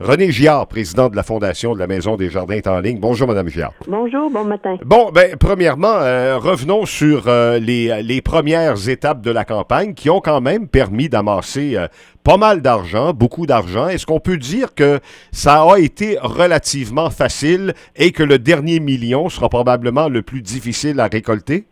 René Giard, président de la Fondation de la Maison des Jardins, est en ligne. Bonjour, Mme Giard. Bonjour, bon matin. Bon, premièrement, revenons sur les premières étapes de la campagne qui ont quand même permis d'amasser pas mal d'argent, beaucoup d'argent. Est-ce qu'on peut dire que ça a été relativement facile et que le dernier million sera probablement le plus difficile à récolter?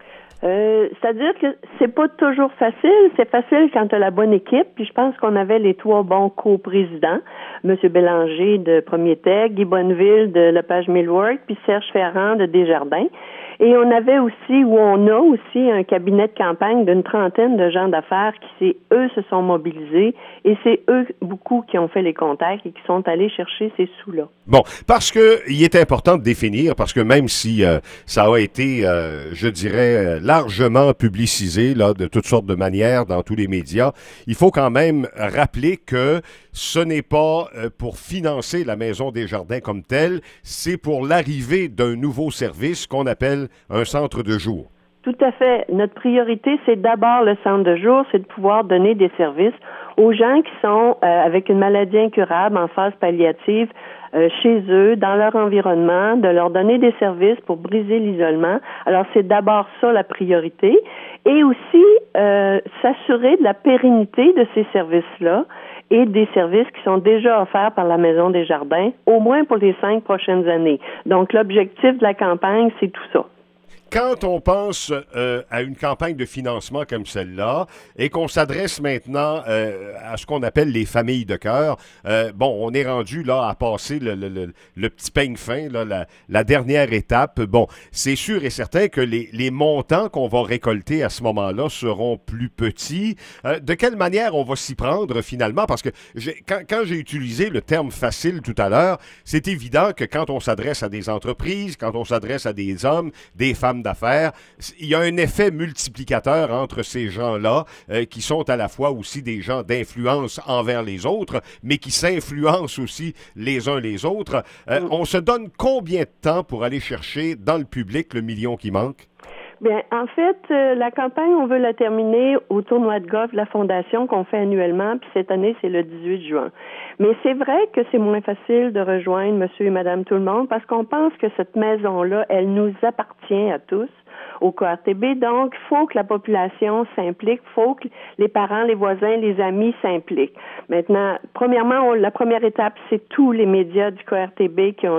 C'est-à-dire que c'est pas toujours facile. C'est facile quand tu as la bonne équipe. Puis je pense qu'on avait les trois bons coprésidents. M. Bélanger de Premier Tech, Guy Bonneville de Lepage Millwork, puis Serge Ferrand de Desjardins. Et on avait aussi, ou on a aussi, un cabinet de campagne d'une trentaine de gens d'affaires qui, eux, se sont mobilisés et c'est eux, beaucoup, qui ont fait les contacts et qui sont allés chercher ces sous-là. Bon, parce que il est important de définir, parce que même si ça a été, je dirais, largement publicisé là, de toutes sortes de manières dans tous les médias, il faut quand même rappeler que ce n'est pas pour financer la Maison des Jardins comme telle, c'est pour l'arrivée d'un nouveau service qu'on appelle un centre de jour. Tout à fait. Notre priorité, c'est d'abord le centre de jour, c'est de pouvoir donner des services aux gens qui sont avec une maladie incurable en phase palliative chez eux, dans leur environnement, de leur donner des services pour briser l'isolement. Alors, c'est d'abord ça la priorité. Et aussi, s'assurer de la pérennité de ces services-là et des services qui sont déjà offerts par la Maison des Jardins, au moins pour les 5 prochaines années. Donc, l'objectif de la campagne, c'est tout ça. Quand on pense à une campagne de financement comme celle-là et qu'on s'adresse maintenant à ce qu'on appelle les familles de cœur, on est rendu là à passer le petit peigne fin, là, la dernière étape. Bon, c'est sûr et certain que les montants qu'on va récolter à ce moment-là seront plus petits. De quelle manière on va s'y prendre finalement? Parce que quand j'ai utilisé le terme facile tout à l'heure, c'est évident que quand on s'adresse à des entreprises, quand on s'adresse à des hommes, des femmes d'affaires, il y a un effet multiplicateur entre ces gens-là qui sont à la fois aussi des gens d'influence envers les autres, mais qui s'influencent aussi les uns les autres. On se donne combien de temps pour aller chercher dans le public le million qui manque? Bien, en fait, la campagne, on veut la terminer au tournoi de golf de la Fondation qu'on fait annuellement, puis cette année, c'est le 18 juin. Mais c'est vrai que c'est moins facile de rejoindre monsieur et madame tout le monde parce qu'on pense que cette maison-là, elle nous appartient à tous au KRTB. Donc, il faut que la population s'implique, il faut que les parents, les voisins, les amis s'impliquent. Maintenant, premièrement, la première étape, c'est tous les médias du KRTB qui vont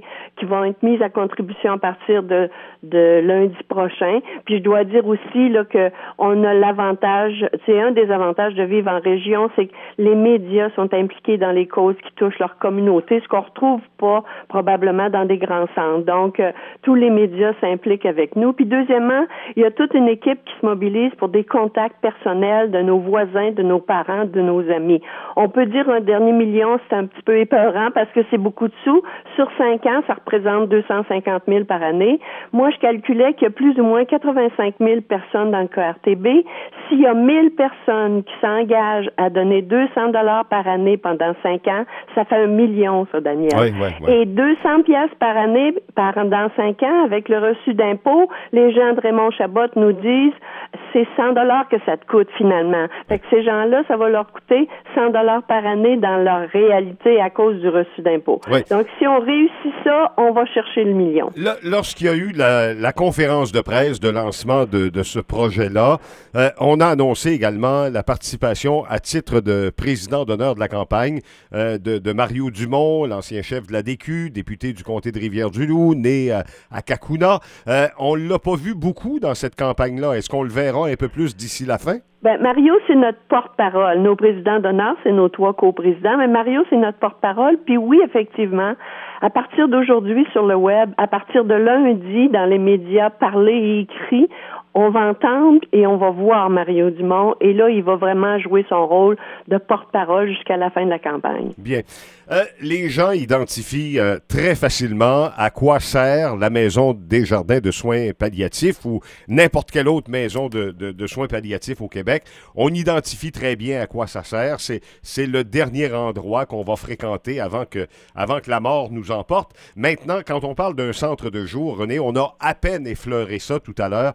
être mis à contribution à partir de lundi prochain. Puis, je dois dire aussi là que on a l'avantage, c'est un des avantages de vivre en région, c'est que les médias sont impliqués dans les causes qui touchent leur communauté, ce qu'on retrouve pas probablement dans des grands centres. Donc, tous les médias s'impliquent avec nous. Puis, deuxièmement, il y a toute une équipe qui se mobilise pour des contacts personnels de nos voisins, de nos parents, de nos amis. On peut dire un dernier million, c'est un petit peu épeurant parce que c'est beaucoup de sous. Sur 5 ans, ça représente 250 000 par année. Moi, je calculais qu'il y a plus ou moins 85 000 personnes dans le KRTB. S'il y a 1000 personnes qui s'engagent à donner 200 $ par année pendant 5 ans, ça fait 1 million, ça, Daniel. Oui. Et 200 piastres par année dans 5 ans, avec le reçu d'impôt, les gens de Raymond Chabot nous disent c'est 100 $ que ça te coûte finalement. Fait que ces gens-là, ça va leur coûter 100 $ par année dans leur réalité à cause du reçu d'impôt. Oui. Donc, si on réussit ça, on va chercher le million. Lorsqu'il y a eu la conférence de presse de lancement de ce projet-là, on a annoncé également la participation à titre de président d'honneur de la campagne de Mario Dumont, l'ancien chef de la DQ, député du comté de Rivière-du-Loup, né à Cacouna. On ne l'a pas vu beaucoup dans cette campagne-là. Est-ce qu'on le verra un peu plus d'ici la fin? Mario, c'est notre porte-parole. Nos présidents d'honneur, c'est nos 3 coprésidents, mais Mario, c'est notre porte-parole. Puis oui, effectivement, à partir d'aujourd'hui sur le web, à partir de lundi, dans les médias parlés et écrits, on va entendre et on va voir Mario Dumont. Et là, il va vraiment jouer son rôle de porte-parole jusqu'à la fin de la campagne. Bien. Les gens identifient très facilement à quoi sert la Maison des Jardins de soins palliatifs ou n'importe quelle autre maison de soins palliatifs au Québec. On identifie très bien à quoi ça sert. C'est le dernier endroit qu'on va fréquenter avant que la mort nous emporte. Maintenant, quand on parle d'un centre de jour, René, on a à peine effleuré ça tout à l'heure. Quel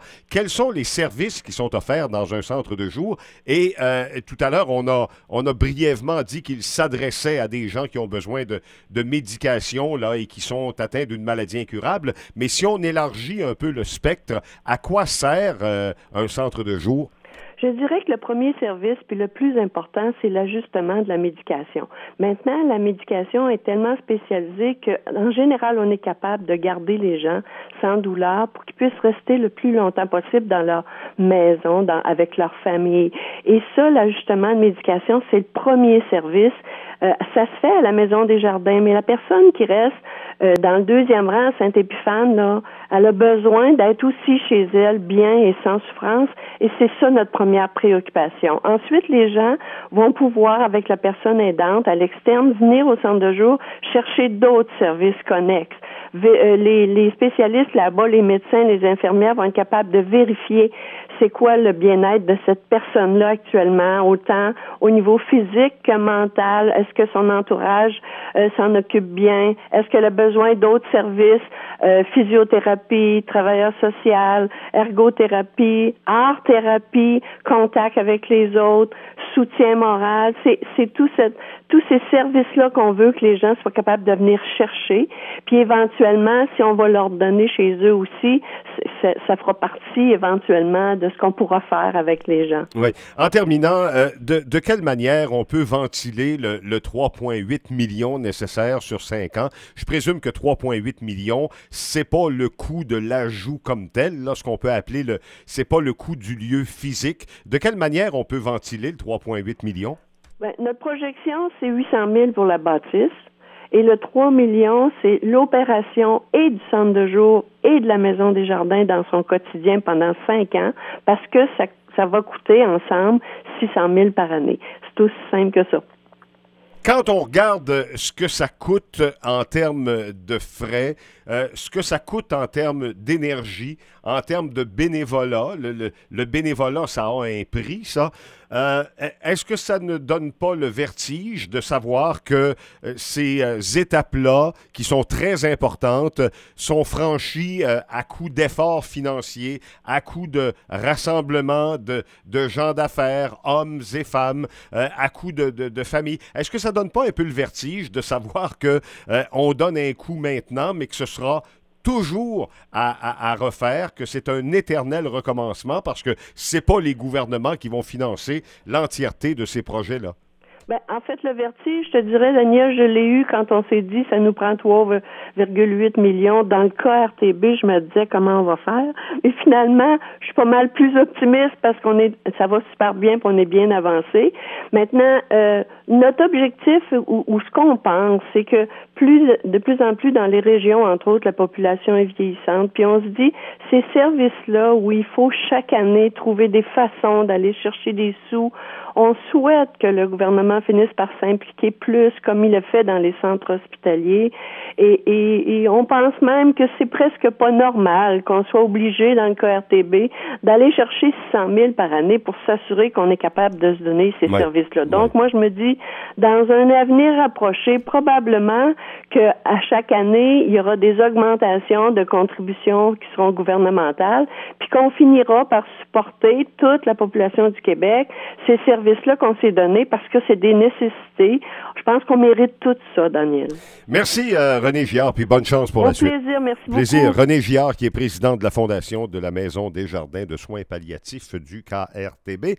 quels sont les services qui sont offerts dans un centre de jour? Et tout à l'heure, on a brièvement dit qu'il s'adressait à des gens qui ont besoin de médication là, et qui sont atteints d'une maladie incurable. Mais si on élargit un peu le spectre, à quoi sert un centre de jour? Je dirais que le premier service, puis le plus important, c'est l'ajustement de la médication. Maintenant, la médication est tellement spécialisée qu'en général, on est capable de garder les gens sans douleur pour qu'ils puissent rester le plus longtemps possible dans leur maison, avec leur famille. Et ça, l'ajustement de médication, c'est le premier service. Ça se fait à la Maison des Jardins, mais la personne qui reste dans le deuxième rang à Saint-Épiphane, là, elle a besoin d'être aussi chez elle, bien et sans souffrance, et c'est ça notre première préoccupation. Ensuite, les gens vont pouvoir, avec la personne aidante, à l'externe, venir au centre de jour chercher d'autres services connexes. Les spécialistes là-bas, les médecins, les infirmières vont être capables de vérifier c'est quoi le bien-être de cette personne-là actuellement, autant au niveau physique que mental. Est-ce que son entourage s'en occupe bien? Est-ce qu'elle a besoin d'autres services? Physiothérapie, travailleur social, ergothérapie, art-thérapie, contact avec les autres, soutien moral. C'est tous ces services-là qu'on veut que les gens soient capables de venir chercher. Puis éventuellement, si on va leur donner chez eux aussi, ça fera partie éventuellement de ce qu'on pourra faire avec les gens. Oui. En terminant, de quelle manière on peut ventiler le 3,8 millions nécessaire sur 5 ans? Je présume que 3,8 millions, c'est pas le coût de l'ajout comme tel, là, ce qu'on peut appeler c'est pas le coût du lieu physique. De quelle manière on peut ventiler le 3,8 millions? Bien, notre projection, c'est 800 000 pour la bâtisse. Et le 3 millions, c'est l'opération et du centre de jour et de la Maison des Jardins dans son quotidien pendant 5 ans, parce que ça va coûter ensemble 600 000 par année. C'est aussi simple que ça. Quand on regarde ce que ça coûte en termes de frais, ce que ça coûte en termes d'énergie, en termes de bénévolat, le bénévolat, ça a un prix, ça. Est-ce que ça ne donne pas le vertige de savoir que ces étapes-là, qui sont très importantes, sont franchies à coup d'efforts financiers, à coup de rassemblement de gens d'affaires, hommes et femmes, à coup de familles? Est-ce que ça donne pas un peu le vertige de savoir que on donne un coup maintenant, mais que ce sera toujours à refaire, que c'est un éternel recommencement parce que c'est pas les gouvernements qui vont financer l'entièreté de ces projets-là? Ben, en fait, le vertige, je te dirais, Daniel, je l'ai eu quand on s'est dit ça nous prend 3,8 millions. Dans le cas RTB, je me disais comment on va faire. Mais finalement, je suis pas mal plus optimiste parce ça va super bien et on est bien avancé. Maintenant, notre objectif ou ce qu'on pense, c'est que de plus en plus dans les régions, entre autres, la population est vieillissante. Puis on se dit, ces services-là où il faut chaque année trouver des façons d'aller chercher des sous, on souhaite que le gouvernement finisse par s'impliquer plus comme il le fait dans les centres hospitaliers et on pense même que c'est presque pas normal qu'on soit obligé dans le cas RTB d'aller chercher 600 000 par année pour s'assurer qu'on est capable de se donner ces services-là. Donc moi je me dis, dans un avenir rapproché, probablement qu'à chaque année, il y aura des augmentations de contributions qui seront gouvernementales, puis qu'on finira par supporter toute la population du Québec, ces services-là qu'on s'est donnés parce que c'est des nécessités. Je pense qu'on mérite tout ça, Daniel. Merci, René Giard, puis bonne chance pour la suite. Plaisir, merci beaucoup. Plaisir. René Giard, qui est président de la Fondation de la Maison des Jardins de soins palliatifs du KRTB.